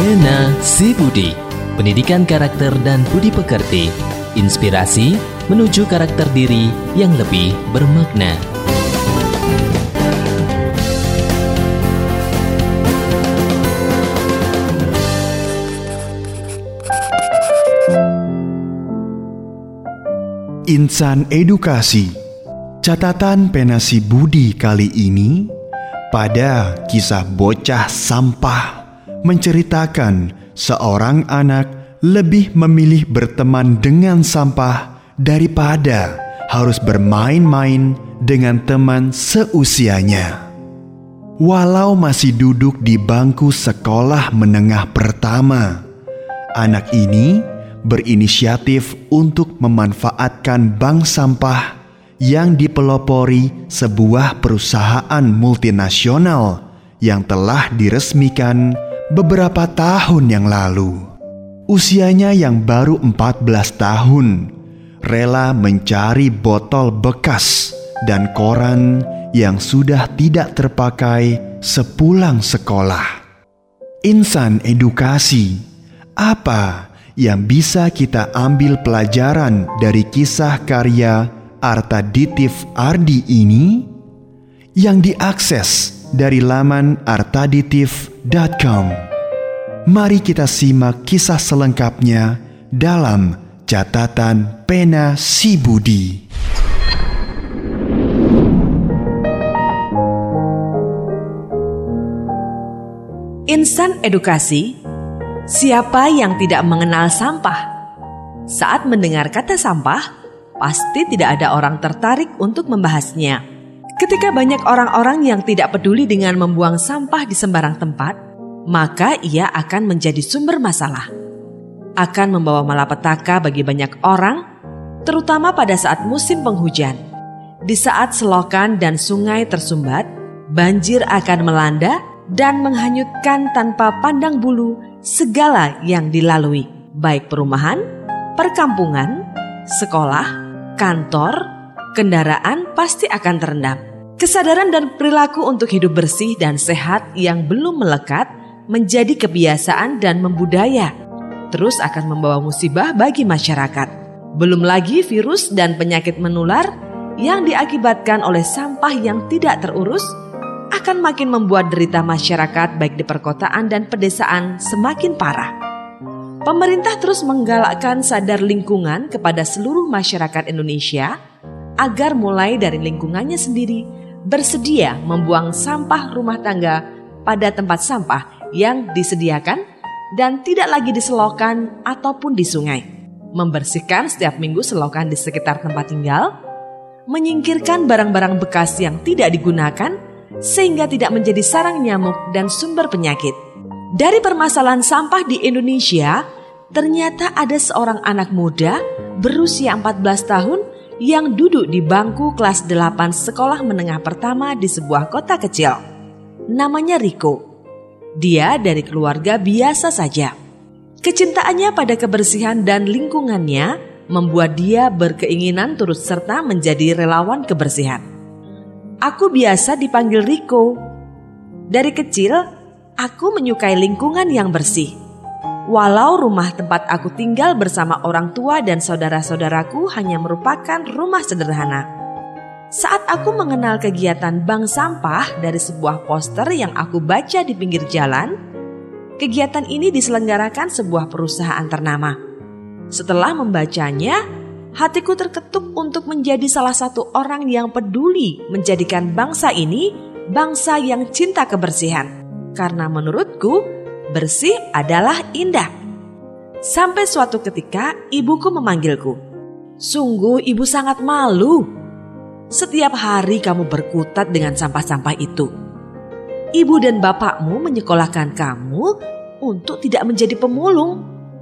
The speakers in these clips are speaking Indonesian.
Pena Si Budi, pendidikan karakter dan budi pekerti, inspirasi menuju karakter diri yang lebih bermakna. Insan Edukasi. Catatan Pena Si Budi kali ini pada kisah bocah sampah menceritakan seorang anak lebih memilih berteman dengan sampah daripada harus bermain-main dengan teman seusianya. Walau masih duduk di bangku sekolah menengah pertama, anak ini berinisiatif untuk memanfaatkan bank sampah yang dipelopori sebuah perusahaan multinasional yang telah diresmikan beberapa tahun yang lalu. Usianya yang baru 14 tahun, rela mencari botol bekas dan koran yang sudah tidak terpakai sepulang sekolah. Insan edukasi, apa yang bisa kita ambil pelajaran dari kisah karya Artaditif Ardi ini? Yang diakses dari laman artaditif.com. Mari kita simak kisah selengkapnya dalam catatan Pena Si Budi. Insan edukasi, siapa yang tidak mengenal sampah? Saat mendengar kata sampah, pasti tidak ada orang tertarik untuk membahasnya. Ketika banyak orang-orang yang tidak peduli dengan membuang sampah di sembarang tempat, maka ia akan menjadi sumber masalah. Akan membawa malapetaka bagi banyak orang, terutama pada saat musim penghujan. Di saat selokan dan sungai tersumbat, banjir akan melanda dan menghanyutkan tanpa pandang bulu segala yang dilalui, baik perumahan, perkampungan, sekolah, kantor, kendaraan pasti akan terendam. Kesadaran dan perilaku untuk hidup bersih dan sehat yang belum melekat menjadi kebiasaan dan membudaya, terus akan membawa musibah bagi masyarakat. Belum lagi virus dan penyakit menular yang diakibatkan oleh sampah yang tidak terurus akan makin membuat derita masyarakat baik di perkotaan dan pedesaan semakin parah. Pemerintah terus menggalakkan sadar lingkungan kepada seluruh masyarakat Indonesia agar mulai dari lingkungannya sendiri bersedia membuang sampah rumah tangga pada tempat sampah yang disediakan dan tidak lagi di selokan ataupun di sungai. Membersihkan setiap minggu selokan di sekitar tempat tinggal, menyingkirkan barang-barang bekas yang tidak digunakan sehingga tidak menjadi sarang nyamuk dan sumber penyakit. Dari permasalahan sampah di Indonesia, ternyata ada seorang anak muda berusia 14 tahun yang duduk di bangku kelas 8 sekolah menengah pertama di sebuah kota kecil. Namanya Riko. Dia dari keluarga biasa saja. Kecintaannya pada kebersihan dan lingkungannya membuat dia berkeinginan turut serta menjadi relawan kebersihan. Aku biasa dipanggil Riko. Dari kecil, aku menyukai lingkungan yang bersih. Walau rumah tempat aku tinggal bersama orang tua dan saudara-saudaraku hanya merupakan rumah sederhana. Saat aku mengenal kegiatan bank sampah dari sebuah poster yang aku baca di pinggir jalan, kegiatan ini diselenggarakan sebuah perusahaan ternama. Setelah membacanya, hatiku terketuk untuk menjadi salah satu orang yang peduli menjadikan bangsa ini bangsa yang cinta kebersihan. Karena menurutku, bersih adalah indah. Sampai suatu ketika ibuku memanggilku. Sungguh ibu sangat malu. Setiap hari kamu berkutat dengan sampah-sampah itu. Ibu dan bapakmu menyekolahkan kamu untuk tidak menjadi pemulung.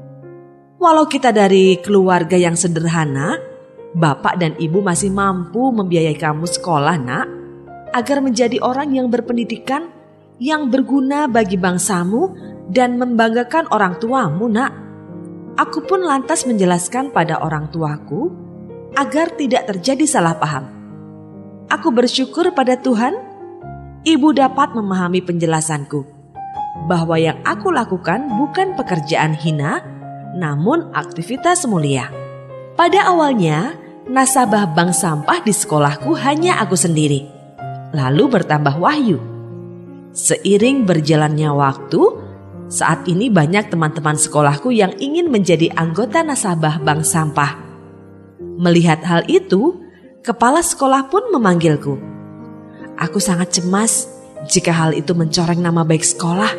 Walau kita dari keluarga yang sederhana, bapak dan ibu masih mampu membiayai kamu sekolah, nak, agar menjadi orang yang berpendidikan, yang berguna bagi bangsamu dan membanggakan orang tuamu, nak. Aku pun lantas menjelaskan pada orang tuaku agar tidak terjadi salah paham. Aku bersyukur pada Tuhan, ibu dapat memahami penjelasanku. bahwa yang aku lakukan bukan pekerjaan hina, namun aktivitas mulia. Pada awalnya, nasabah bank sampah di sekolahku hanya aku sendiri. Lalu bertambah Wahyu. Seiring berjalannya waktu, saat ini banyak teman-teman sekolahku yang ingin menjadi anggota nasabah bank sampah. Melihat hal itu, kepala sekolah pun memanggilku. Aku sangat cemas jika hal itu mencoreng nama baik sekolah.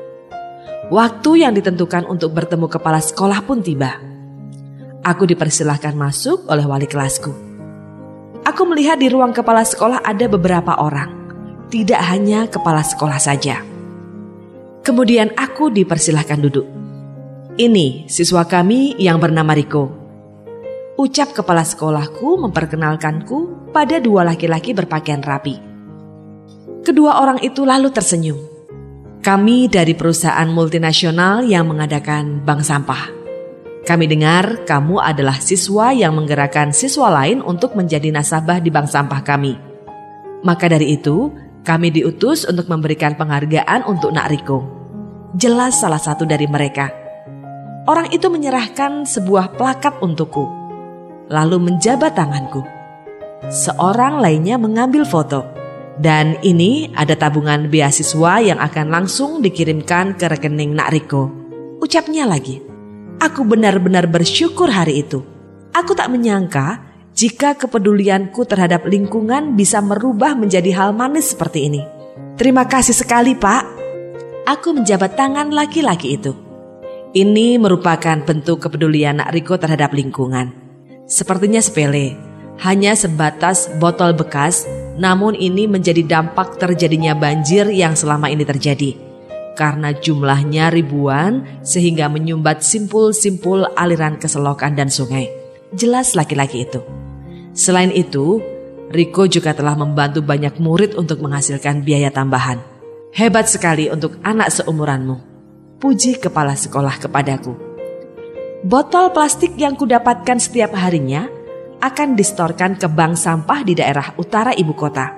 Waktu yang ditentukan untuk bertemu kepala sekolah pun tiba. Aku dipersilahkan masuk oleh wali kelasku. Aku melihat di ruang kepala sekolah ada beberapa orang, tidak hanya kepala sekolah saja. Kemudian aku dipersilahkan duduk. Ini siswa kami yang bernama Riko. Ucap kepala sekolahku memperkenalkanku pada dua laki-laki berpakaian rapi. Kedua orang itu lalu tersenyum. Kami dari perusahaan multinasional yang mengadakan bank sampah. Kami dengar kamu adalah siswa yang menggerakkan siswa lain untuk menjadi nasabah di bank sampah kami. Maka dari itu, kami diutus untuk memberikan penghargaan untuk Nak Riko. Jelas salah satu dari mereka. Orang itu menyerahkan sebuah plakat untukku, lalu menjabat tanganku. Seorang lainnya mengambil foto. Dan ini ada tabungan beasiswa yang akan langsung dikirimkan ke rekening Nak Riko. Ucapnya lagi. Aku benar-benar bersyukur hari itu. Aku tak menyangka jika kepedulianku terhadap lingkungan bisa merubah menjadi hal manis seperti ini. Terima kasih sekali, Pak. Aku menjabat tangan laki-laki itu. Ini merupakan bentuk kepedulian Nak Riko terhadap lingkungan. Sepertinya sepele, hanya sebatas botol bekas, namun ini menjadi dampak terjadinya banjir yang selama ini terjadi. Karena jumlahnya ribuan sehingga menyumbat simpul-simpul aliran ke selokan dan sungai. Jelas laki-laki itu. Selain itu, Riko juga telah membantu banyak murid untuk menghasilkan biaya tambahan. Hebat sekali untuk anak seumuranmu. Puji kepala sekolah kepadaku. Botol plastik yang kudapatkan setiap harinya akan distorkan ke bank sampah di daerah utara ibu kota.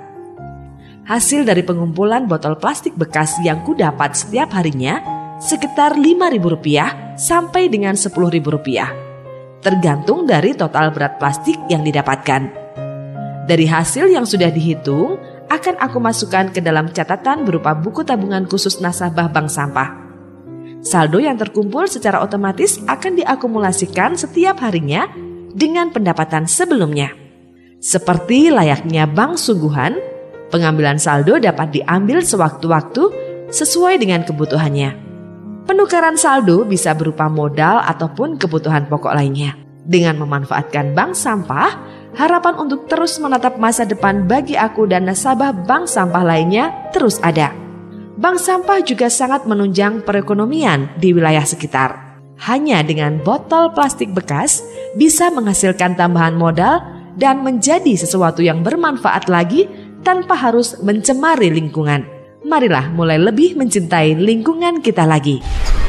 Hasil dari pengumpulan botol plastik bekas yang kudapat setiap harinya sekitar Rp5.000 sampai dengan Rp10.000. Tergantung dari total berat plastik yang didapatkan. Dari hasil yang sudah dihitung, akan aku masukkan ke dalam catatan berupa buku tabungan khusus nasabah bank sampah. Saldo yang terkumpul secara otomatis akan diakumulasikan setiap harinya dengan pendapatan sebelumnya. Seperti layaknya bank sungguhan, pengambilan saldo dapat diambil sewaktu-waktu sesuai dengan kebutuhannya. Penukaran saldo bisa berupa modal ataupun kebutuhan pokok lainnya. Dengan memanfaatkan bank sampah, harapan untuk terus menatap masa depan bagi aku dan nasabah bank sampah lainnya terus ada. Bank sampah juga sangat menunjang perekonomian di wilayah sekitar. Hanya dengan botol plastik bekas bisa menghasilkan tambahan modal dan menjadi sesuatu yang bermanfaat lagi tanpa harus mencemari lingkungan. Marilah mulai lebih mencintai lingkungan kita lagi.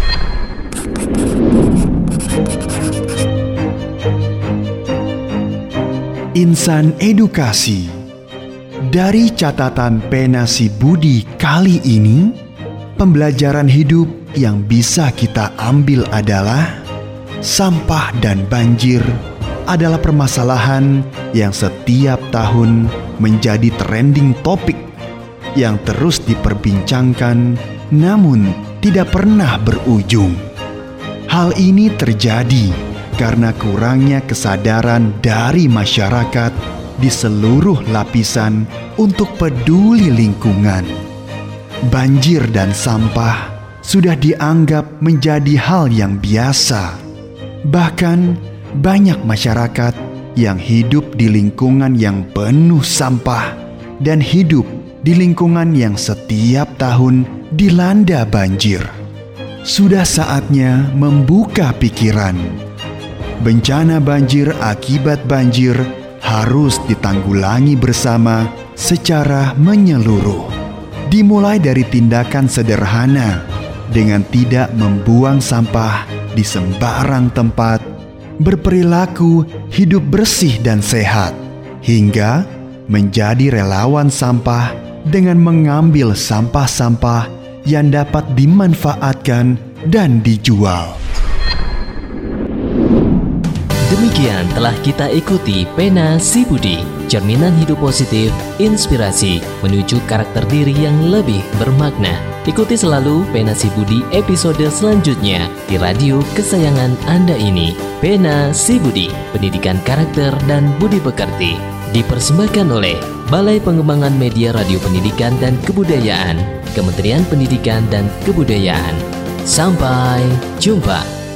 Insan Edukasi. Dari catatan pena si Budi kali ini, pembelajaran hidup yang bisa kita ambil adalah sampah dan banjir adalah permasalahan yang setiap tahun menjadi trending topik yang terus diperbincangkan namun tidak pernah berujung. Hal ini terjadi karena kurangnya kesadaran dari masyarakat di seluruh lapisan untuk peduli lingkungan. Banjir dan sampah sudah dianggap menjadi hal yang biasa. Bahkan banyak masyarakat yang hidup di lingkungan yang penuh sampah dan hidup di lingkungan yang setiap tahun dilanda banjir. Sudah saatnya membuka pikiran. Bencana banjir akibat banjir harus ditanggulangi bersama secara menyeluruh. Dimulai dari tindakan sederhana dengan tidak membuang sampah di sembarang tempat, berperilaku hidup bersih dan sehat, hingga menjadi relawan sampah dengan mengambil sampah-sampah yang dapat dimanfaatkan dan dijual. Demikian telah kita ikuti Pena Si Budi, cerminan hidup positif, inspirasi menuju karakter diri yang lebih bermakna. Ikuti selalu Pena Si Budi episode selanjutnya di radio kesayangan Anda ini. Pena Si Budi, pendidikan karakter dan budi pekerti, dipersembahkan oleh Balai Pengembangan Media Radio Pendidikan dan Kebudayaan, Kementerian Pendidikan dan Kebudayaan. Sampai jumpa.